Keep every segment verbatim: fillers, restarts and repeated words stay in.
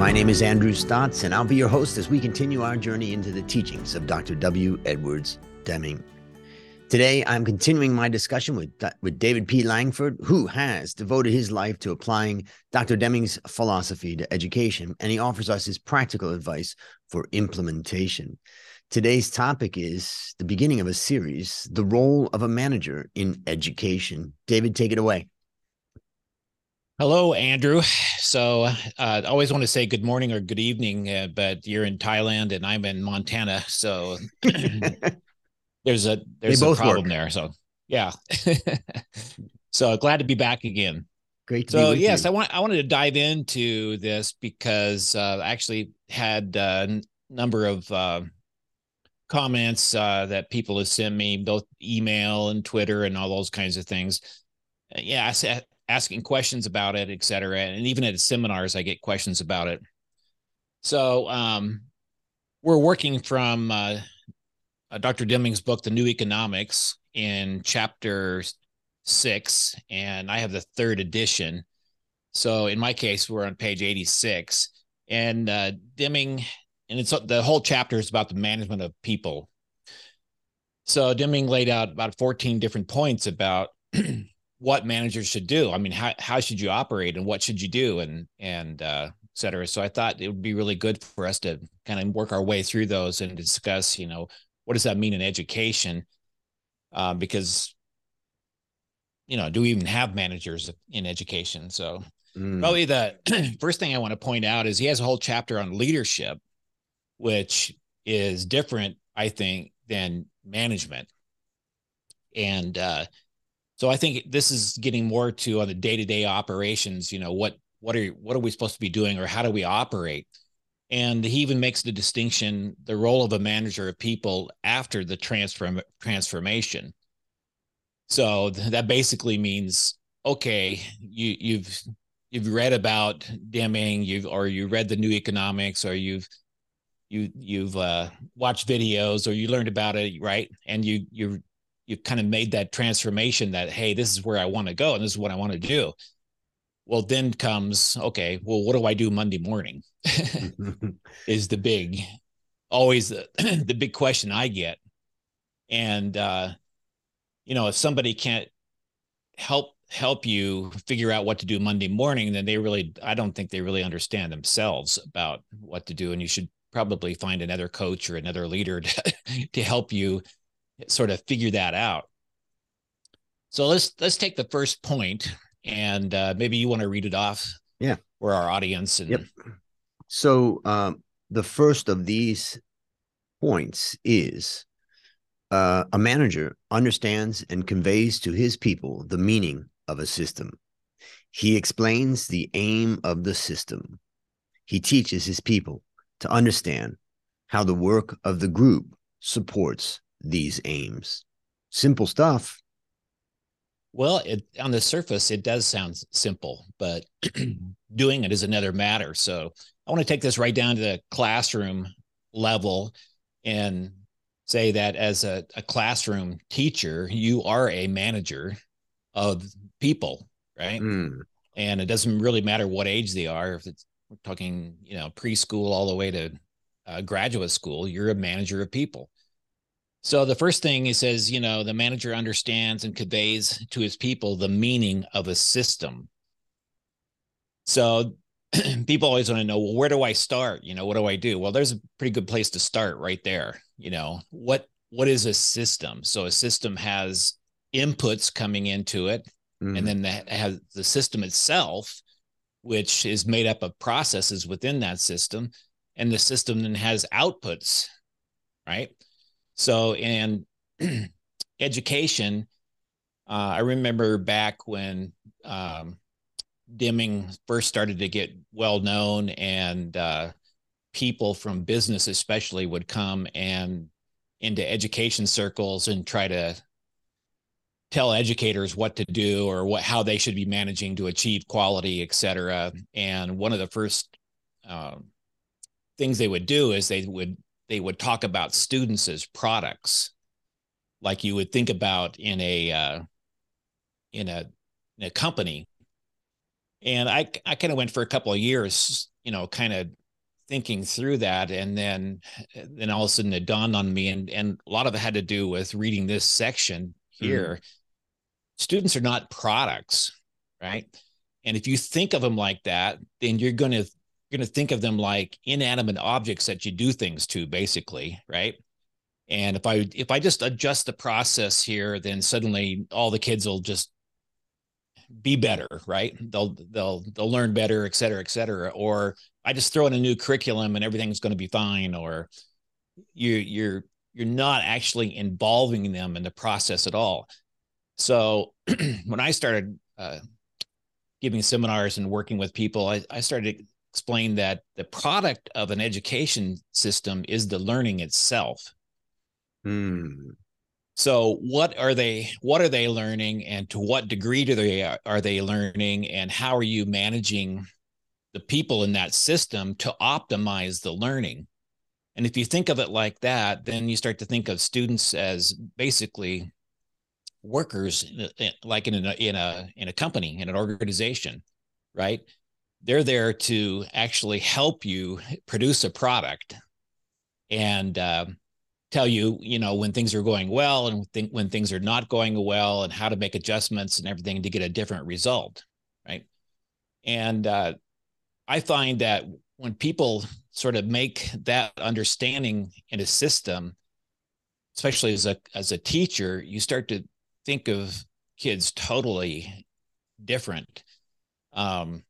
My name is Andrew Stotz, and I'll be your host as we continue our journey into the teachings of Doctor W. Edwards Deming. Today, I'm continuing my discussion with, with David P. Langford, who has devoted his life to applying Doctor Deming's philosophy to education, and he offers us his practical advice for implementation. Today's topic is the beginning of a series, the role of a manager in education. David, take it away. Hello, Andrew. So uh, I always want to say good morning or good evening, uh, but you're in Thailand and I'm in Montana. So there's a there's a problem work. there. So yeah. So glad to be back again. Great to so be with yes, you. I want I wanted to dive into this because uh, I actually had a number of uh, comments uh, that people have sent me, both email and Twitter and all those kinds of things. Yeah, I said asking questions about it, et cetera. And even at seminars, I get questions about it. So um, we're working from uh, Doctor Deming's book, The New Economics, in chapter six, and I have the third edition. So in my case, we're on page eighty-six. And uh, Deming, and it's the whole chapter is about the management of people. So Deming laid out about fourteen different points about what managers should do. I mean, how, how should you operate and what should you do and, and, uh, et cetera. So I thought it would be really good for us to kind of work our way through those and discuss, you know, what does that mean in education? Uh, because, you know, do we even have managers in education? So mm. probably the first thing I want to point out is he has a whole chapter on leadership, which is different, I think, than management. And, uh, So I think this is getting more to on the day-to-day operations, you know, what what are what are we supposed to be doing or how do we operate? And he even makes the distinction, the role of a manager of people after the transform transformation. So that basically means, okay, you you've you've read about Deming, you've or you read the New Economics, or you've you you've uh, watched videos, or you learned about it, right? And you you you've kind of made that transformation that, hey, this is where I want to go and this is what I want to do. Well, then comes, okay, well, what do I do Monday morning? Is the big, always the, the big question I get. And, uh, you know, if somebody can't help, help you figure out what to do Monday morning, then they really, I don't think they really understand themselves about what to do. And you should probably find another coach or another leader to, to help you sort of figure that out. So let's let's take the first point, and uh, maybe you want to read it off. Yeah, for our audience. And yep. So um, the first of these points is uh, a manager understands and conveys to his people the meaning of a system. He explains the aim of the system. He teaches his people to understand how the work of the group supports these aims. Simple stuff. Well, it, on the surface, it does sound simple, but doing it is another matter. So I want to take this right down to the classroom level and say that as a, a classroom teacher, you are a manager of people, right? Mm. And it doesn't really matter what age they are. If it's we're talking, you know, preschool all the way to uh, graduate school, you're a manager of people. So the first thing he says, you know, the manager understands and conveys to his people the meaning of a system. So people always want to know, well, where do I start? You know, what do I do? Well, there's a pretty good place to start right there. You know, what what is a system? So a system has inputs coming into it, mm. and then that has the system itself, which is made up of processes within that system, and the system then has outputs, right? So in education, uh, I remember back when um, Deming first started to get well known, and uh, people from business especially would come and into education circles and try to tell educators what to do or what how they should be managing to achieve quality, et cetera. And one of the first uh, things they would do is they would they would talk about students as products, like you would think about in a uh, in a in a company. And I I kind of went for a couple of years you know, kind of thinking through that, and then then all of a sudden it dawned on me, and and a lot of it had to do with reading this section here. Mm. Students are not products, right? And if you think of them like that, then you're going to you're going to think of them like inanimate objects that you do things to, basically, right? And if I if I just adjust the process here, then suddenly all the kids will just be better, right? They'll they'll they'll learn better, et cetera, et cetera. Or I just throw in a new curriculum and everything's going to be fine. Or you you're you're not actually involving them in the process at all. So when I started uh, giving seminars and working with people, I, I started to explain that the product of an education system is the learning itself. Hmm. So what are they, what are they learning, and to what degree do they, are they learning, and how are you managing the people in that system to optimize the learning? And if you think of it like that, then you start to think of students as basically workers, like in a, in a, in a company, in an organization, right? They're there to actually help you produce a product and, uh, tell you, you know, when things are going well and think when things are not going well, and how to make adjustments and everything to get a different result, right? And uh, I find that when people sort of make that understanding in a system, especially as a as a teacher, you start to think of kids totally different. Um,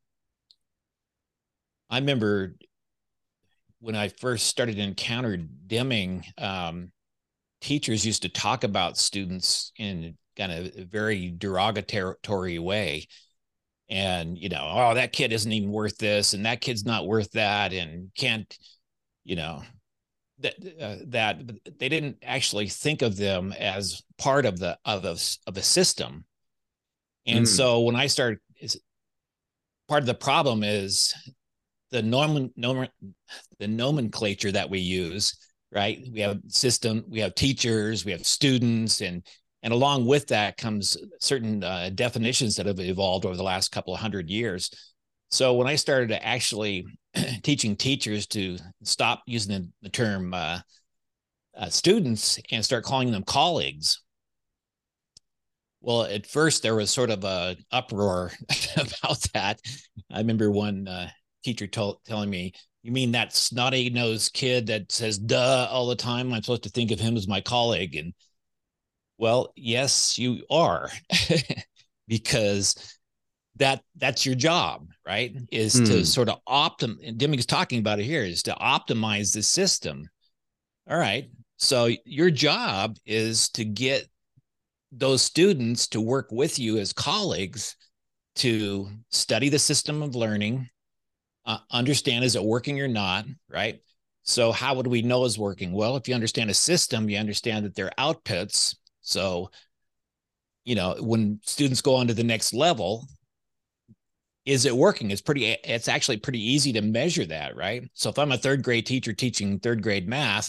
I remember when I first started to encounter Deming, um, teachers used to talk about students in kind of a very derogatory way. And, you know, oh, that kid isn't even worth this, and that kid's not worth that, and can't, you know, that uh, that they didn't actually think of them as part of the of a, of a system. And mm. so when I started, part of the problem is the norm, norm, the nomenclature that we use, right? We have system, we have teachers, we have students, and and along with that comes certain uh, definitions that have evolved over the last couple of hundred years. So when I started to actually teaching teachers to stop using the, the term uh, uh, students and start calling them colleagues, well, at first there was sort of a uproar about that. I remember one uh, teacher told, telling me, "You mean that snotty-nosed kid that says duh all the time? I'm supposed to think of him as my colleague?" And well, yes, you are, because that that's your job, right? Is mm. to sort of optimize. Deming's talking about it here, is to optimize the system. All right. So your job is to get those students to work with you as colleagues to study the system of learning, uh, understand, is it working or not, right? So how would we know it's working? Well, if you understand a system, you understand that there are outputs. So, you know, when students go on to the next level, is it working? It's pretty, it's actually pretty easy to measure that, right? So if I'm a third grade teacher teaching third grade math,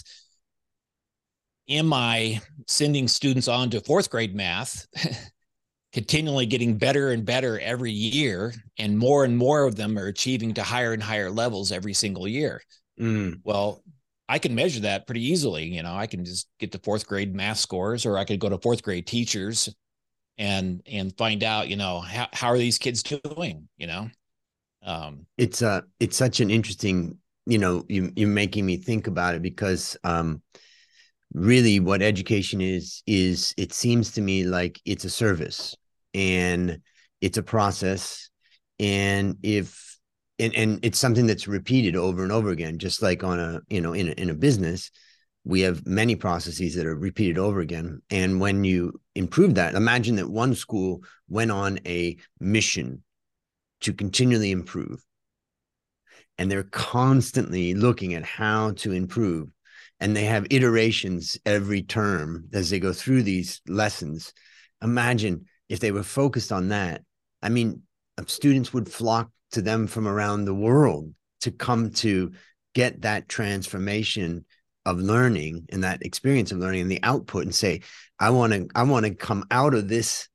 am I sending students on to fourth grade math, continually getting better and better every year, and more and more of them are achieving to higher and higher levels every single year? Mm. Well, I can measure that pretty easily. You know, I can just get the fourth grade math scores, or I could go to fourth grade teachers and and find out, you know, how, how are these kids doing, you know? Um, it's uh it's such an interesting, you know, you, you're making me think about it, because um, really what education is, is it seems to me like it's a service and it's a process. And if, and, and it's something that's repeated over and over again, just like on a, you know, in a, in a business, we have many processes that are repeated over again. And when you improve that, imagine that one school went on a mission to continually improve, and they're constantly looking at how to improve. And they have iterations every term as they go through these lessons. Imagine if they were focused on that. I mean, students would flock to them from around the world to come to get that transformation of learning and that experience of learning and the output, and say, I want to, I want to come out of this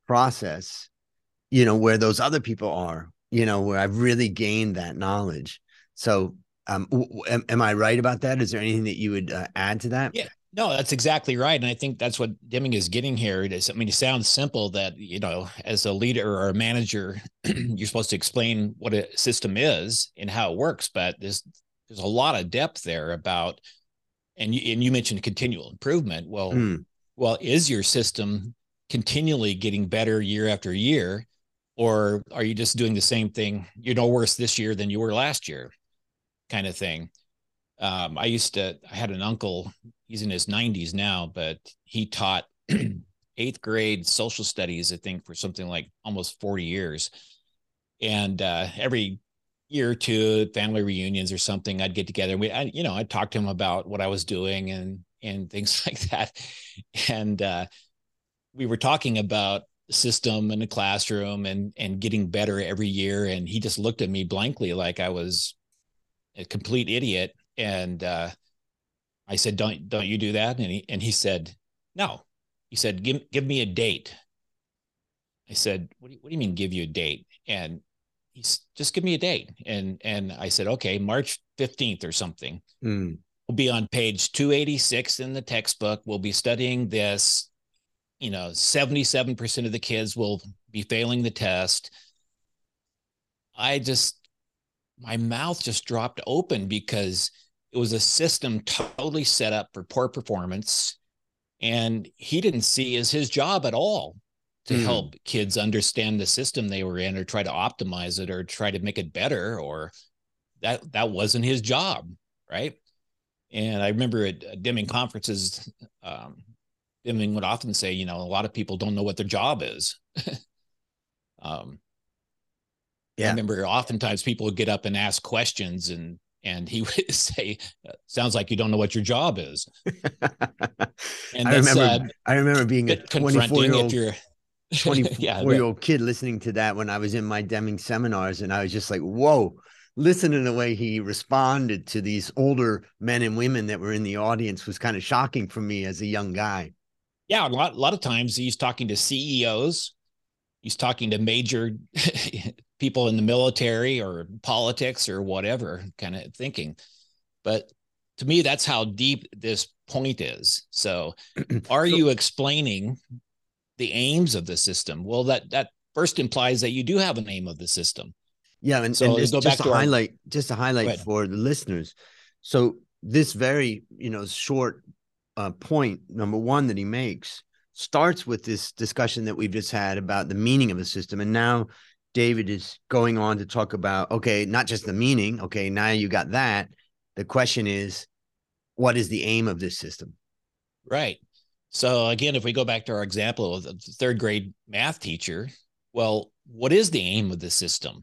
process, you know, where those other people are, you know, where I've really gained that knowledge. So, um, am, am I right about that? Is there anything that you would uh, add to that? Yeah, no, that's exactly right. And I think that's what Deming is getting here. It is, I mean, it sounds simple that, you know, as a leader or a manager, you're supposed to explain what a system is and how it works, but there's, there's a lot of depth there about, and you, and you mentioned continual improvement. Well, mm. well, is your system continually getting better year after year, or are you just doing the same thing? You're no worse this year than you were last year, kind of thing. Um, I used to, I had an uncle, he's in his nineties now, but he taught eighth grade social studies, I think, for something like almost forty years. And uh, every year or two, family reunions or something, I'd get together. We, I, you know, I'd talk to him about what I was doing and, and things like that. And uh, we were talking about the system in the classroom and, and getting better every year. And he just looked at me blankly like I was a complete idiot. And uh, I said, don't, don't you do that? And he, and he said, no. He said, give, give me a date. I said, what do you, what do you mean give you a date? And he's just give me a date. And, and I said, okay, March fifteenth or something. Mm. We'll be on page two eighty-six in the textbook. We'll be studying this. You know, seventy-seven percent of the kids will be failing the test. I just, my mouth just dropped open because it was a system totally set up for poor performance. And he didn't see as his job at all to mm. help kids understand the system they were in or try to optimize it or try to make it better, or that, that wasn't his job. Right. And I remember at Deming conferences, um, Deming would often say, you know, a lot of people don't know what their job is. um, yeah. I remember oftentimes people would get up and ask questions, and and he would say, sounds like you don't know what your job is. And I remember, uh, I remember being a twenty-four year old, twenty-four yeah, year old kid listening to that when I was in my Deming seminars. And I was just like, whoa, listening to the way he responded to these older men and women that were in the audience was kind of shocking for me as a young guy. Yeah. A lot, a lot of times he's talking to C E Os. He's talking to major people in the military or politics or whatever kind of thinking. But to me, that's how deep this point is. So are so, you explaining the aims of the system? Well, that, that first implies that you do have an aim of the system. Yeah. And so and just, go just back to our, highlight, just to highlight for the listeners. So this very, you know, short uh, point, number one, that he makes starts with this discussion that we've just had about the meaning of a system. And now David is going on to talk about, okay, not just the meaning. Okay, now you got that. The question is, what is the aim of this system? Right. So again, if we go back to our example of the third grade math teacher, well, what is the aim of the system?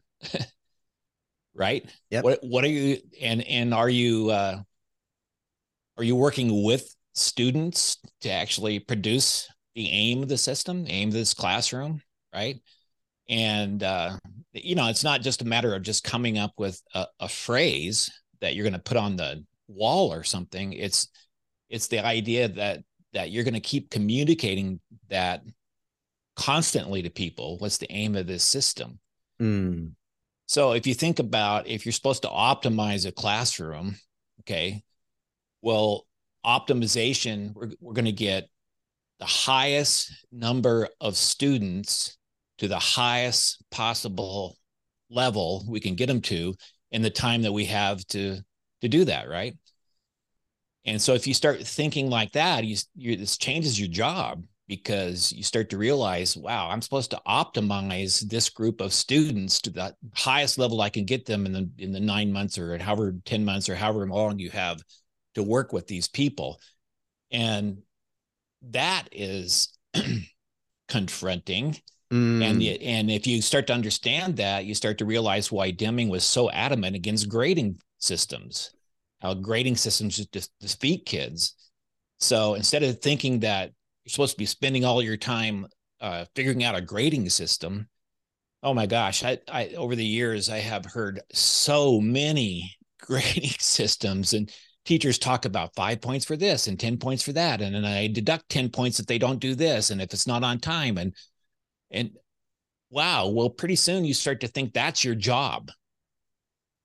Right. Yep. What, what are you, and, and are you, uh, are you working with students to actually produce the aim of the system, the aim of this classroom? Right. And, uh, you know, it's not just a matter of just coming up with a, a phrase that you're going to put on the wall or something. It's, it's the idea that, that you're going to keep communicating that constantly to people. What's the aim of this system? Mm. So if you think about, if you're supposed to optimize a classroom, okay, well, optimization, we're, we're going to get the highest number of students to the highest possible level we can get them to in the time that we have to, to do that, right? And so if you start thinking like that, you, you, this changes your job, because you start to realize, wow, I'm supposed to optimize this group of students to the highest level I can get them in the, in the nine months or however, ten months or however long you have to work with these people. And that is confronting. Mm. And, the, and if you start to understand that, you start to realize why Deming was so adamant against grading systems, how grading systems just defeat kids. So instead of thinking that you're supposed to be spending all your time uh, figuring out a grading system, oh my gosh, I, I over the years, I have heard so many grading systems, and teachers talk about five points for this and ten points for that. And then I deduct ten points if they don't do this, and if it's not on time. And, and wow, well, pretty soon you start to think that's your job.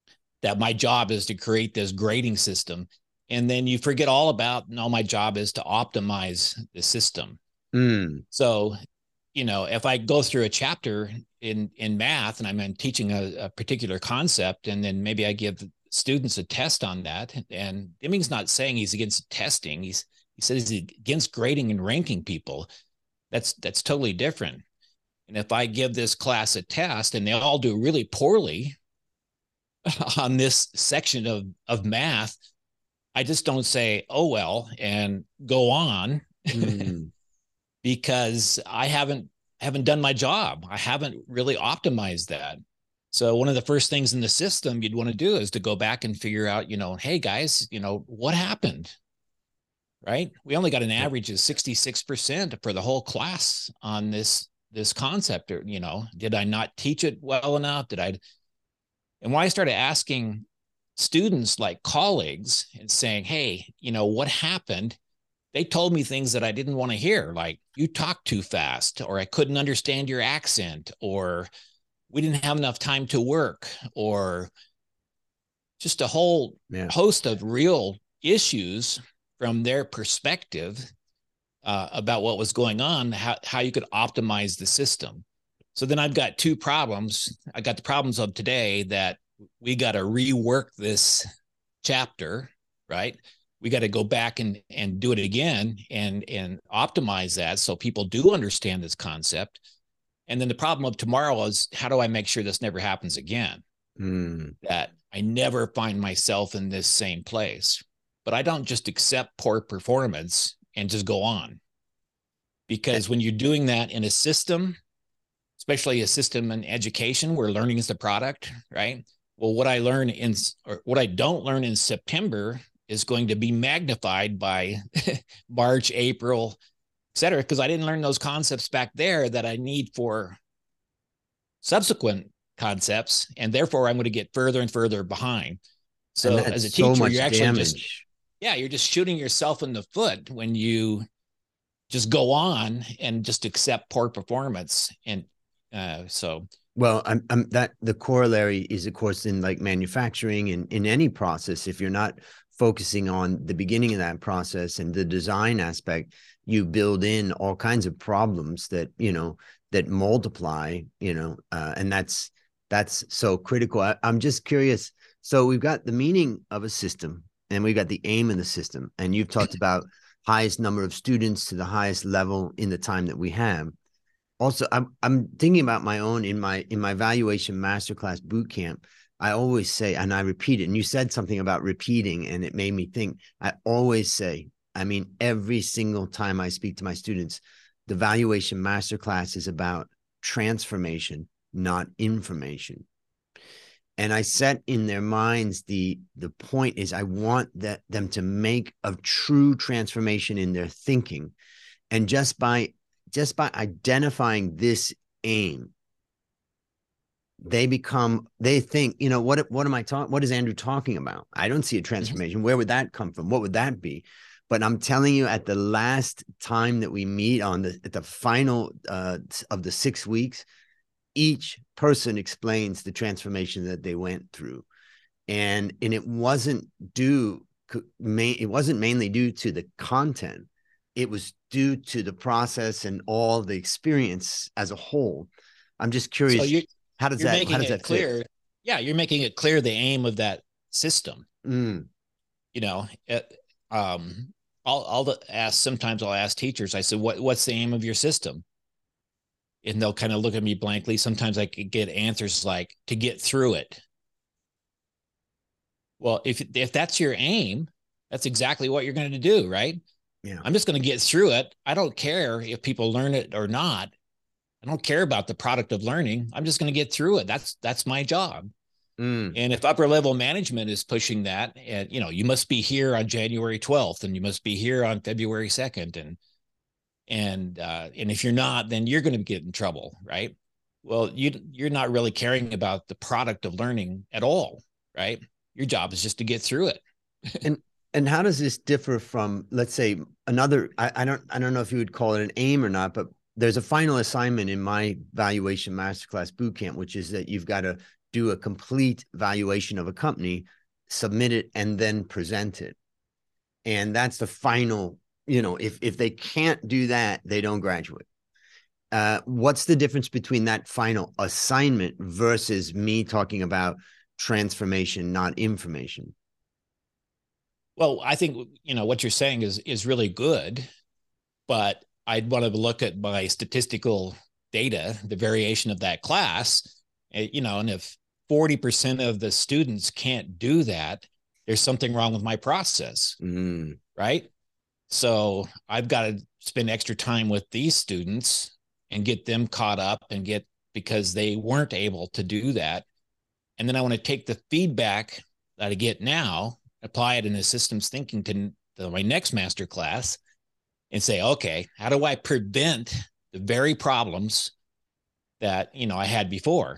that my job is to create this grading system. And then you forget all about, no, my job is to optimize the system. Mm. So, you know, if I go through a chapter in, in math and I'm teaching a, a particular concept, and then maybe I give students a test on that, and Deming's not saying he's against testing. He's, he says he's against grading and ranking people. That's, that's totally different. And if I give this class a test and they all do really poorly on this section of, of math, I just don't say, oh, well, and go on. Mm. Because I haven't haven't done my job. I haven't really optimized that. So one of the first things in the system you'd want to do is to go back and figure out, you know, hey guys, you know, what happened, right? We only got an average of sixty-six percent for the whole class on this, this concept, or, you know, did I not teach it well enough? Did I? And when I started asking students like colleagues and saying, hey, you know, what happened? They told me things that I didn't want to hear, like you talk too fast, or I couldn't understand your accent, or we didn't have enough time to work, or just a whole yeah. host of real issues from their perspective uh, about what was going on, how, how you could optimize the system. So then I've got two problems. I got the problems of today that we got to rework this chapter, right? We got to go back and, and do it again and, and optimize that so people do understand this concept. And then the problem of tomorrow is, how do I make sure this never happens again? Mm. That I never find myself in this same place. But I don't just accept poor performance and just go on. Because when you're doing that in a system, especially a system in education where learning is the product, right? Well, what I learn in, or what I don't learn in September is going to be magnified by March, April, et cetera, because I didn't learn those concepts back there that I need for subsequent concepts. And therefore I'm going to get further and further behind. So as a teacher, so you're actually damage. just, yeah, you're just shooting yourself in the foot when you just go on and just accept poor performance. And uh, so, well, I'm, I'm that the corollary is, of course, in like manufacturing and in any process, if you're not focusing on the beginning of that process and the design aspect, you build in all kinds of problems that, you know, that multiply, you know, uh, and that's, that's so critical. I, I'm just curious. So we've got the meaning of a system and we've got the aim of the system. And you've talked about highest number of students to the highest level in the time that we have. Also, I'm, I'm thinking about my own in my, in my valuation masterclass boot camp. I always say, and I repeat it, and you said something about repeating, and it made me think, I always say, I mean, every single time I speak to my students, the valuation masterclass is about transformation, not information. And I set in their minds, the, the point is I want that them to make a true transformation in their thinking. And just by, just by identifying this aim, they become, they think, you know, what, what am I talking, what is Andrew talking about? I don't see a transformation. Where would that come from? What would that be? But I'm telling you, at the last time that we meet on the, at the final uh, of the six weeks, each person explains the transformation that they went through. And, and it wasn't due, it wasn't mainly due to the content. It was due to the process and all the experience as a whole. I'm just curious. So you How does you're that, making how does it that clear? fit? Yeah, you're making it clear the aim of that system. Mm. You know, it, um, I'll, I'll ask, sometimes I'll ask teachers, I said, what, what's the aim of your system? And they'll kind of look at me blankly. Sometimes I could get answers like, to get through it. Well, if, if that's your aim, that's exactly what you're going to do, right? Yeah. I'm just going to get through it. I don't care if people learn it or not. I don't care about the product of learning. I'm just going to get through it. That's, that's my job. Mm. And if upper level management is pushing that, and, you know, you must be here on January twelfth and you must be here on February second. And, and, uh, and if you're not, then you're going to get in trouble. Right. Well, you, you're not really caring about the product of learning at all. Right. Your job is just to get through it. and, and how does this differ from, let's say, another, I, I don't, I don't know if you would call it an aim or not, but there's a final assignment in my valuation masterclass bootcamp, which is that you've got to do a complete valuation of a company, submit it, and then present it. And that's the final, you know, if, if they can't do that, they don't graduate. Uh, what's the difference between that final assignment versus me talking about transformation, not information? Well, I think, you know, what you're saying is, is really good, but I'd want to look at my statistical data, the variation of that class, you know, and if forty percent of the students can't do that, there's something wrong with my process, mm. right? So I've got to spend extra time with these students and get them caught up and get, because they weren't able to do that. And then I want to take the feedback that I get now, apply it in a systems thinking to, to my next master class and say, okay, how do I prevent the very problems that, you know, I had before?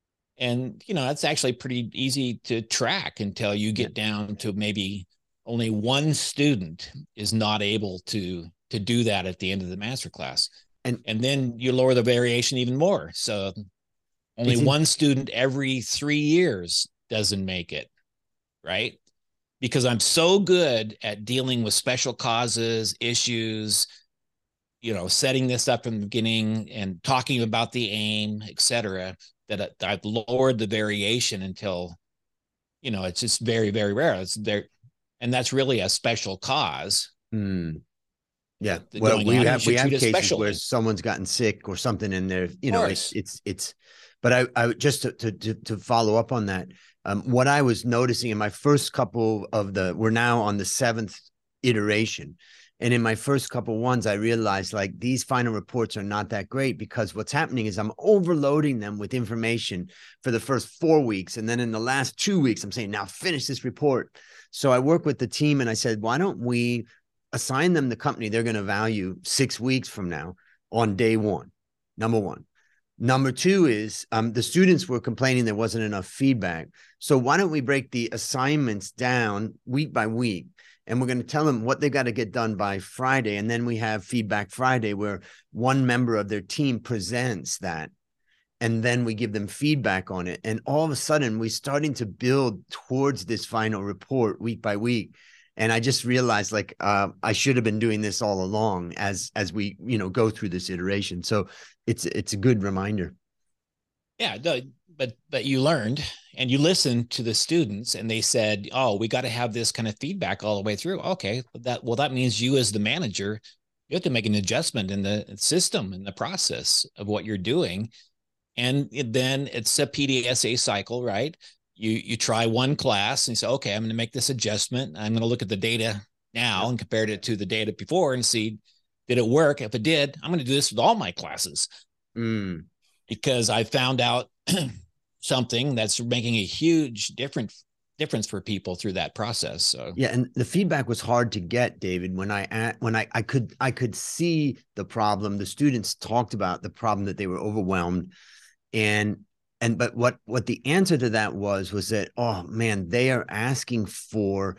And, you know, that's actually pretty easy to track until you get down to maybe only one student is not able to, to do that at the end of the master class. And, and then you lower the variation even more. So only one in- student every three years doesn't make it, right? Because I'm so good at dealing with special causes, issues, you know, setting this up from the beginning and talking about the aim, et cetera, that I've lowered the variation until, you know, it's just very, very rare. It's there. And that's really a special cause. Mm. Yeah. Well, we on, have, we have cases where someone's gotten sick or something in there, you know, it's, it's, it's, but I, I just to, to, to follow up on that. Um, what I was noticing in my first couple of the, we're now on the seventh iteration. And in my first couple ones, I realized like these final reports are not that great because what's happening is I'm overloading them with information for the first four weeks. And then in the last two weeks, I'm saying, now finish this report. So I work with the team and I said, why don't we assign them the company they're going to value six weeks from now on day one, number one. Number two is um, the students were complaining there wasn't enough feedback. So why don't we break the assignments down week by week? And we're going to tell them what they got to get done by Friday. And then we have Feedback Friday where one member of their team presents that. And then we give them feedback on it. And all of a sudden, we're starting to build towards this final report week by week. And I just realized like uh, I should have been doing this all along as as we, you know, go through this iteration. So it's it's a good reminder. Yeah, but but you learned and you listened to the students and they said, oh, we got to have this kind of feedback all the way through. Okay, that well, that means you as the manager, you have to make an adjustment in the system and the process of what you're doing. And then it's a P D S A cycle, right? You you try one class and you say, okay, I'm going to make this adjustment. I'm going to look at the data now and compare it to the data before and see, did it work? If it did, I'm going to do this with all my classes. Mm. Because I found out something that's making a huge difference difference for people through that process. So yeah, and the feedback was hard to get, David. When I when I I could I could see the problem. The students talked about the problem that they were overwhelmed, and and but what what the answer to that was was that, oh man, they are asking for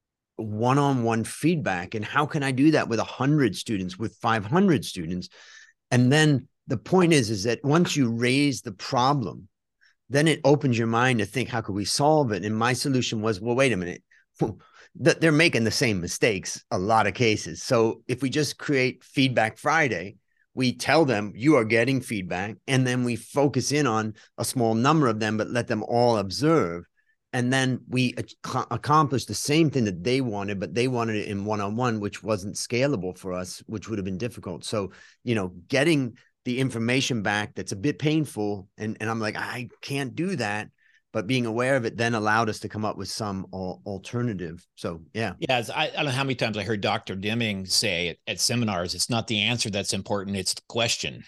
one-on-one feedback, and how can I do that with a hundred students, with five hundred students? And then the point is, is that once you raise the problem, then it opens your mind to think, how could we solve it? And my solution was, well, wait a minute. They're making the same mistakes a lot of cases. So if we just create Feedback Friday, we tell them you are getting feedback, and then we focus in on a small number of them, but let them all observe. And then we ac- accomplish the same thing that they wanted, but they wanted it in one-on-one, which wasn't scalable for us, which would have been difficult. So, you know, getting the information back, that's a bit painful. And, and I'm like, I can't do that. But being aware of it then allowed us to come up with some al- alternative. So, yeah. Yeah. I, I don't know how many times I heard Doctor Deming say at, at seminars, it's not the answer that's important, it's the question.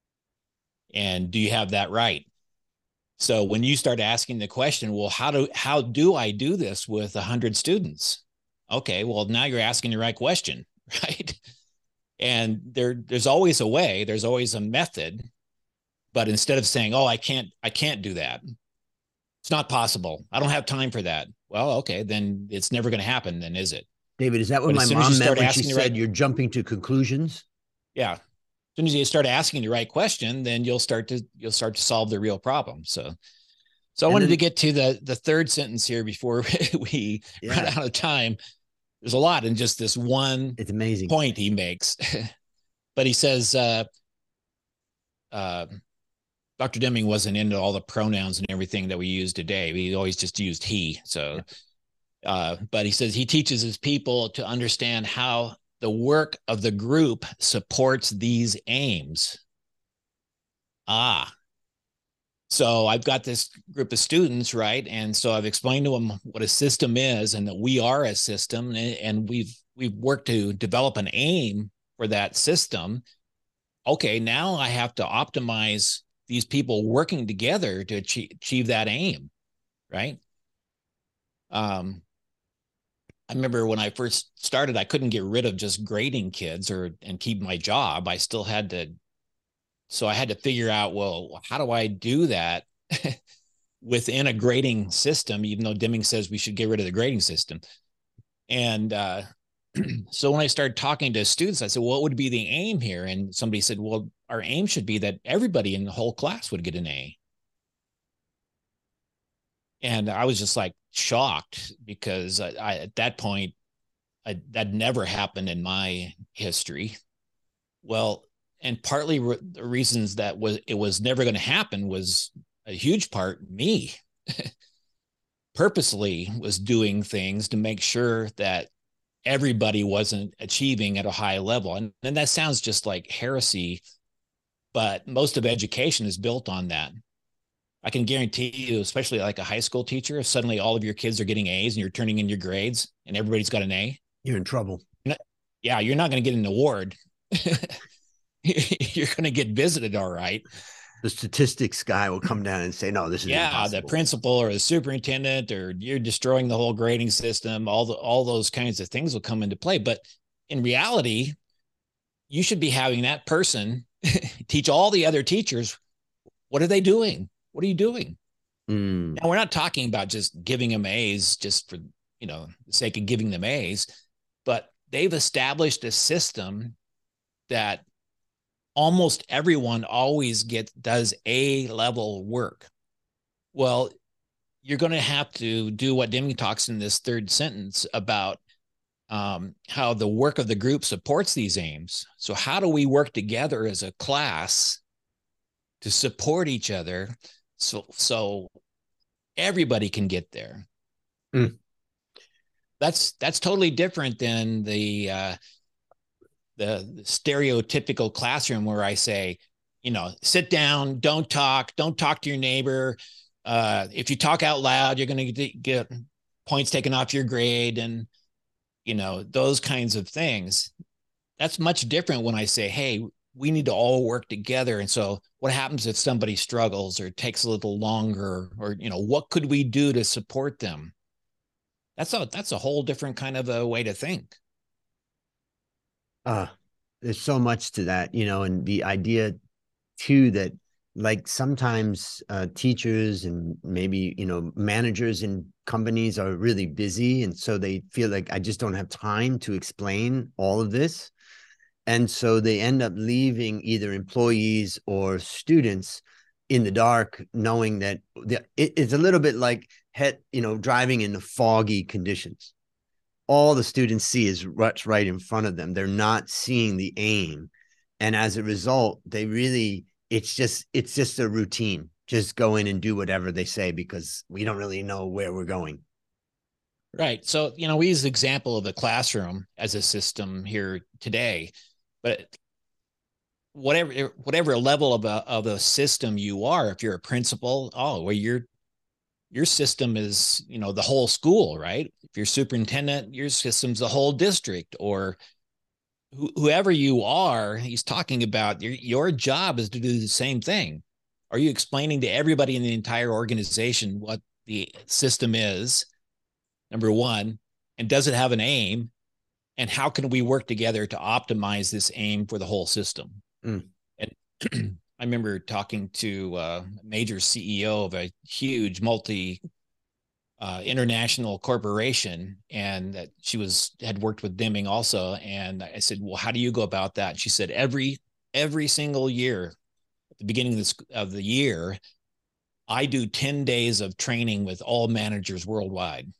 And do you have that right? So when you start asking the question, well, how do how do I do this with a hundred students? Okay, well, now you're asking the right question, right? And there, there's always a way, there's always a method, but instead of saying, oh, I can't, I can't do that, it's not possible, I don't have time for that. Well, okay, then it's never going to happen, then, is it? David, is that what but my mom meant when she said right, you're jumping to conclusions? Yeah. As soon as you start asking the right question, then you'll start to you'll start to solve the real problem. So So I And wanted then, to get to the the third sentence here before we yeah, run out of time. There's a lot in just this one it's amazing. point he makes. But he says, uh, uh, Doctor Deming wasn't into all the pronouns and everything that we use today. We always just used he. So, uh, but he says he teaches his people to understand how the work of the group supports these aims. Ah, so I've got this group of students, right? And so I've explained to them what a system is and that we are a system, and we've we've worked to develop an aim for that system. Okay, now I have to optimize these people working together to achieve, achieve that aim, right? Um, I remember when I first started, I couldn't get rid of just grading kids or and keep my job. I still had to, so I had to figure out, well, how do I do that within a grading system? Even though Deming says we should get rid of the grading system, and uh, so when I started talking to students, I said, well, what would be the aim here? And somebody said, well, our aim should be that everybody in the whole class would get an A. And I was just like shocked because I, I at that point, I, that never happened in my history. Well, and partly re- the reasons that was it was never going to happen was a huge part me purposely was doing things to make sure that everybody wasn't achieving at a high level. And, and that sounds just like heresy, but most of education is built on that. I can guarantee you, especially like a high school teacher, if suddenly all of your kids are getting A's and you're turning in your grades and everybody's got an A, You're in trouble. you're not, yeah, you're not going to get an award. You're going to get visited, all right. The statistics guy will come down and say, no, this is Yeah, impossible. the principal or the superintendent, or you're destroying the whole grading system. All the all those kinds of things will come into play. But in reality, you should be having that person teach all the other teachers, what are they doing? What are you doing? Mm. Now, we're not talking about just giving them A's just for, you know, the sake of giving them A's, but they've established a system that almost everyone always gets does A level work. Well, you're going to have to do what Deming talks in this third sentence about um, how the work of the group supports these aims. So how do we work together as a class to support each other so so everybody can get there? Mm. That's that's totally different than the uh, the, the stereotypical classroom where I say, you know, sit down, don't talk, don't talk to your neighbor. Uh, if you talk out loud, you're going to get points taken off your grade, and you know, those kinds of things. That's much different when I say, hey, we need to all work together. And so what happens if somebody struggles or takes a little longer, or, you know, what could we do to support them? That's a, that's a whole different kind of a way to think. Uh, there's so much to that, you know, and the idea too that like sometimes uh, teachers and maybe, you know, managers in companies are really busy. And so they feel like I just don't have time to explain all of this. And so they end up leaving either employees or students in the dark, knowing that the, it, it's a little bit like, head, you know, driving in the foggy conditions. All the students see is what's right in front of them. They're not seeing the aim. And as a result, they really, it's just, it's just a routine. Just go in and do whatever they say because we don't really know where we're going. Right. So, you know, we use the example of the classroom as a system here today, but whatever, whatever level of a, of a system you are, if you're a principal, oh, well, you're, your system is, you know, the whole school, right? If you're superintendent, your system's the whole district, or wh- whoever you are, he's talking about your, your job is to do the same thing. Are you explaining to everybody in the entire organization what the system is? Number one, and does it have an aim? And how can we work together to optimize this aim for the whole system? Mm. And I remember talking to a major C E O of a huge multi uh, international corporation, and that she was had worked with Deming also. And I said, "Well, how do you go about that?" And she said, "Every every single year, at the beginning of, this, of the year, I do ten days of training with all managers worldwide.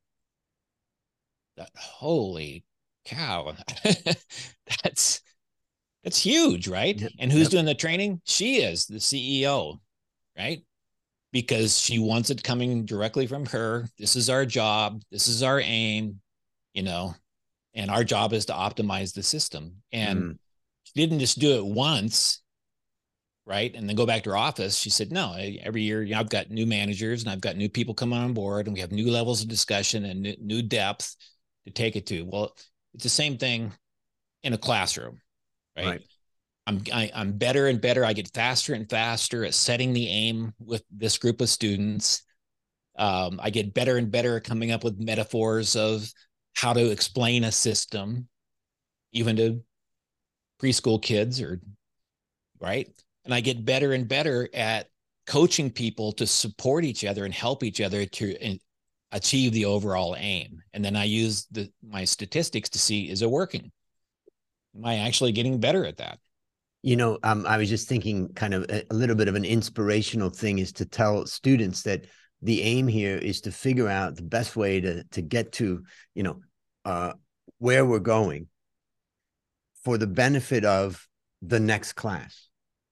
That, holy cow. that's that's huge, right? Yep. And who's Yep. doing the training? She is the C E O, right? Because she wants it coming directly from her. This is our job. This is our aim, you know, and our job is to optimize the system. And Mm. she didn't just do it once, right? And then go back to her office. She said, no, every year, you know, I've got new managers and I've got new people coming on board, and we have new levels of discussion and new, new depth to take it to. Well, it's the same thing in a classroom, right? Right. I'm I, I'm better and better. I get faster and faster at setting the aim with this group of students. Um, I get better and better at coming up with metaphors of how to explain a system, even to preschool kids, or right. And I get better and better at coaching people to support each other and help each other to achieve the overall aim. And then I use the my statistics to see, is it working? Am I actually getting better at that? You know, um, I was just thinking kind of a, a little bit of an inspirational thing is to tell students that the aim here is to figure out the best way to, to get to, you know, uh, where we're going for the benefit of the next class,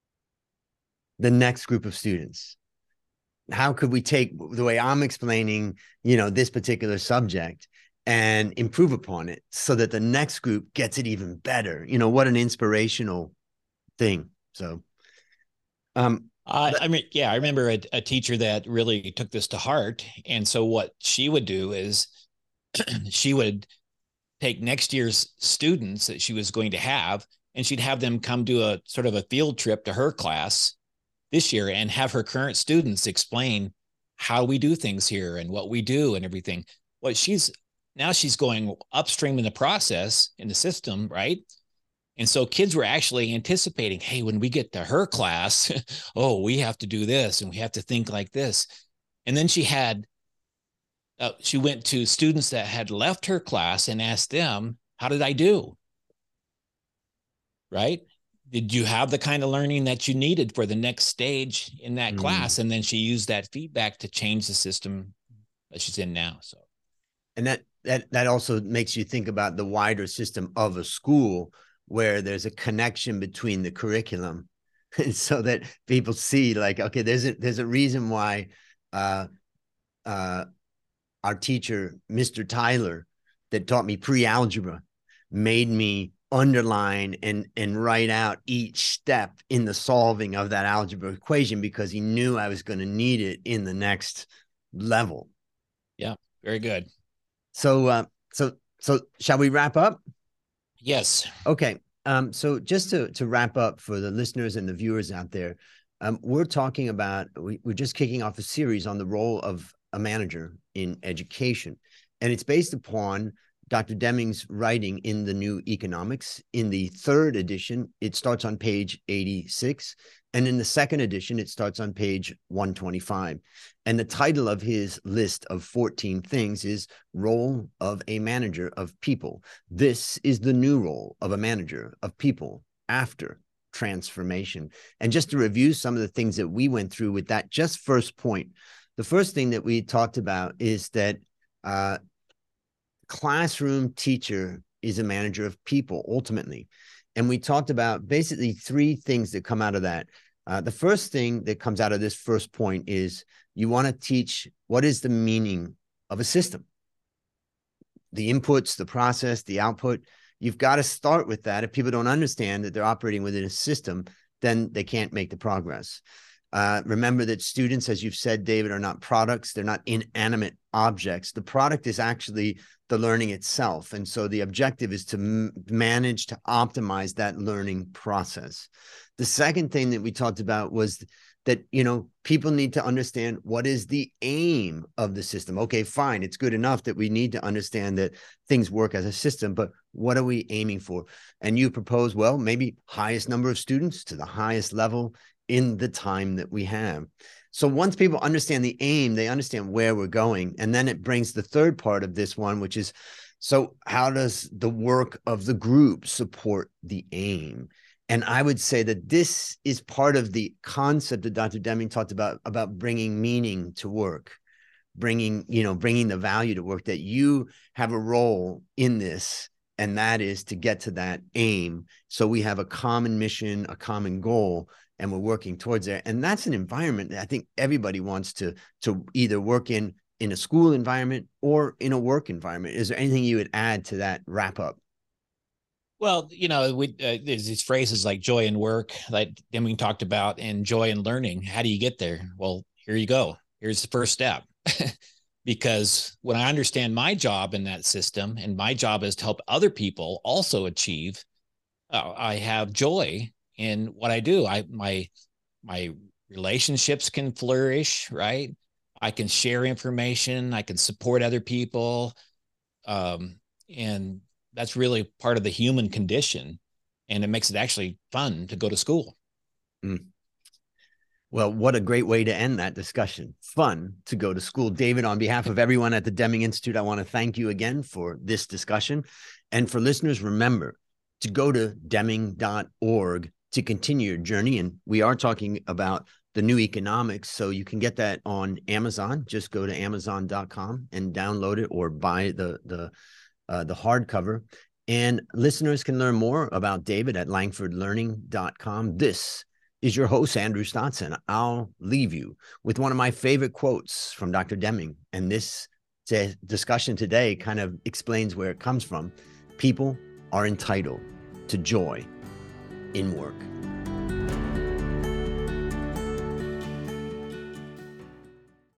the next group of students. How could we take the way I'm explaining, you know, this particular subject and improve upon it so that the next group gets it even better? You know, what an inspirational thing. So, um, Uh, I mean, yeah, I remember a, a teacher that really took this to heart. And so what she would do is she would take next year's students that she was going to have, and she'd have them come do a sort of a field trip to her class this year and have her current students explain how we do things here and what we do and everything. What she's now she's going upstream in the process in the system, right? And so kids were actually anticipating, hey, when we get to her class, oh, we have to do this and we have to think like this. And then she had, uh, she went to students that had left her class and asked them, how did I do? Right? Did you have the kind of learning that you needed for the next stage in that mm. class? And then she used that feedback to change the system that she's in now. So, and that, that, that also makes you think about the wider system of a school, where there's a connection between the curriculum, and so that people see like, okay, there's a, there's a reason why uh, uh, our teacher, Mister Tyler, that taught me pre-algebra, made me underline and, and write out each step in the solving of that algebra equation, because he knew I was going to need it in the next level. Yeah, very good. So, uh, so, so shall we wrap up? Yes. Okay. Um, so just to, to wrap up for the listeners and the viewers out there, um, we're talking about, we, we're just kicking off a series on the role of a manager in education. And it's based upon Doctor Deming's writing in the New Economics. In the third edition, it starts on page eighty-six. And in the second edition, it starts on page one twenty-five. And the title of his list of fourteen things is Role of a Manager of People. This is the new role of a manager of people after transformation. And just to review some of the things that we went through with that just first point, the first thing that we talked about is that uh, classroom teacher is a manager of people ultimately. And we talked about basically three things that come out of that. Uh, the first thing that comes out of this first point is you want to teach what is the meaning of a system. The inputs, the process, the output. You've got to start with that. If people don't understand that they're operating within a system, then they can't make the progress. Uh, remember that students, as you've said, David, are not products. They're not inanimate objects. The product is actually the learning itself. And so the objective is to m- manage to optimize that learning process. The second thing that we talked about was that, you know, people need to understand what is the aim of the system. Okay, fine. It's good enough that we need to understand that things work as a system, but what are we aiming for? And you propose, well, maybe highest number of students to the highest level in the time that we have. So once people understand the aim, they understand where we're going. And then it brings the third part of this one, which is, so how does the work of the group support the aim? And I would say that this is part of the concept that Doctor Deming talked about, about bringing meaning to work, bringing, you know, bringing the value to work, that you have a role in this, and that is to get to that aim. So we have a common mission, a common goal, and we're working towards it. And that's an environment that I think everybody wants to, to either work in, in a school environment or in a work environment. Is there anything you would add to that wrap up? Well, you know, we, uh, there's these phrases like joy in work, like Deming talked about, and joy in learning. How do you get there? Well, here you go. Here's the first step. Because when I understand my job in that system, and my job is to help other people also achieve, uh, I have joy in what I do. I my my relationships can flourish, right? I can share information. I can support other people, um, and that's really part of the human condition, and it makes it actually fun to go to school. Mm. Well, what a great way to end that discussion. Fun to go to school. David, on behalf of everyone at the Deming Institute, I want to thank you again for this discussion. And for listeners, remember to go to Deming dot org to continue your journey. And we are talking about the new economics, so you can get that on Amazon. Just go to amazon dot com and download it, or buy the, the, uh, the hardcover. And listeners can learn more about David at langford learning dot com. This is your host, Andrew Stotson. I'll leave you with one of my favorite quotes from Doctor Deming. And this discussion today kind of explains where it comes from. People are entitled to joy in work.